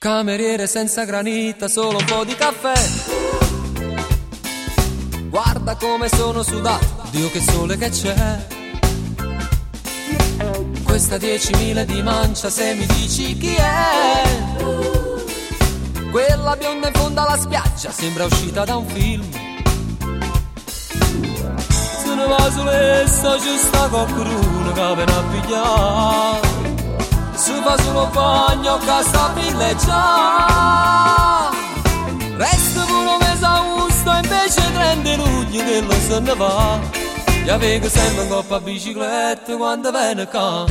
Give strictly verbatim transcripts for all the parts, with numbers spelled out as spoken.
Cameriere senza granita, solo un po' di caffè. Guarda come sono sudato, Dio che sole che c'è. Questa diecimila di mancia, se mi dici chi è. Quella bionda in fondo alla spiaggia, sembra uscita da un film. Se ne va sull'essa, ci sta qualcuno che viene a pigliare. Si fa solo bagno che sta a villeggiare. Resta pure un mese a gusto, invece trenta luglio che lo se ne va. Gli avevo sempre un coppa a bicicletta quando viene qua.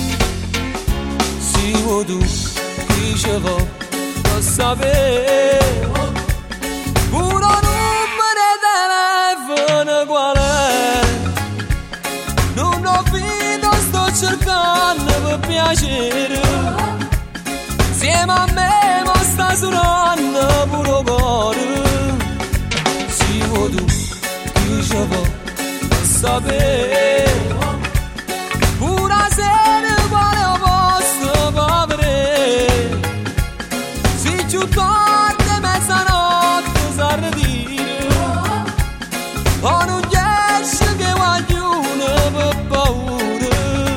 Si vuoi tu, dicevo, lo sapevo. Pure un numero di telefono qual è. Non ho visto, sto cercando per piacere. Insieme a me ma sta suonando pure cuore. Si vuoi tu, dicevo, lo sapevo. Pure sera quale posto povere. Si giù tardi mezzanotte s'arredire. O non riesce che guaglione per paura.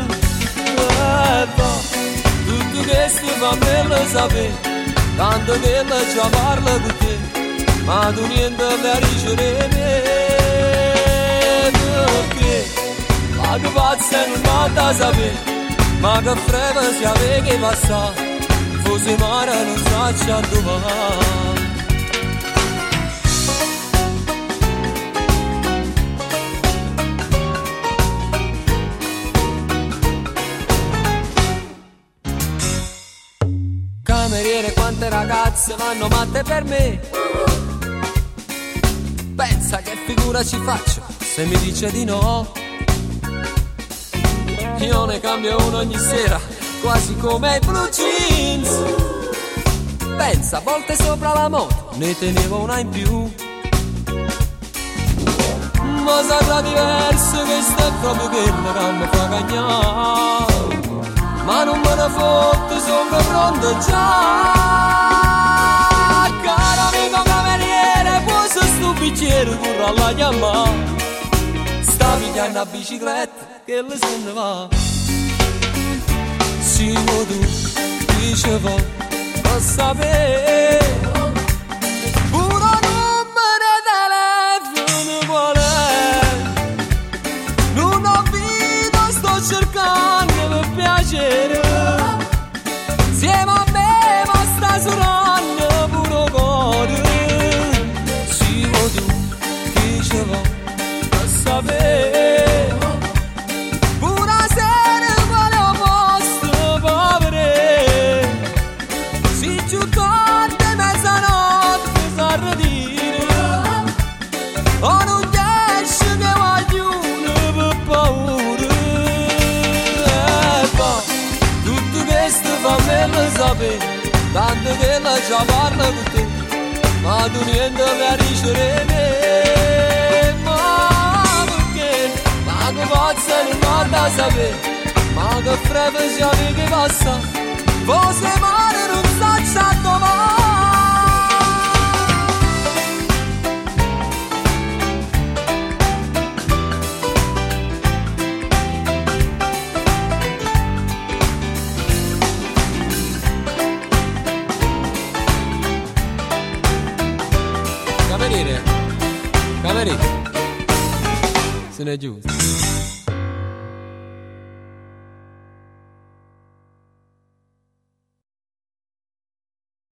E va, tutto questo fa me lo sapere. Tanto che la già parla con te. Ma tu niente mi ricevevi. Ma che pazza non va da sapere. Ma che freva si aveva che passare. Forse mare non sa dove va. Cameriere, quante ragazze vanno matte per me. Pensa che figura ci faccio se mi dice di no. Io ne cambio uno ogni sera, quasi come i blue jeans. Pensa, a volte sopra la moto ne tenevo una in più. Ma sarà diverso, che sta proprio quello che mi fa cagnare. Ma non me ne fotto, sono pronto già. Caro amico cameriere, posa sto bicchiere corra alla chiamare. Sta pigliando a bicicletta che le se ne va. Si vuoi tu, dicevo, lo sapevo. Pure numero di telefono qual è. Non ho visto, sto cercando per piacere. Insieme a me ma sta suonando pure cuore. Si vuoi tu, dicevo, lo sapevo. Pure sera quale posto povere. Si giù tardi mezzanotte s'arredire. O non riesce che guaglione per paura. E va, tutto questo fa me lo sapere. Tanto che la già parla con te. Ma tu niente mi ricevevi. Ma perché? Ma che pazza non va da sapere. Ma che freva si aveva che passa. Forse mare non sa già dove va. Cameriere, cameriere, se ne è giusto.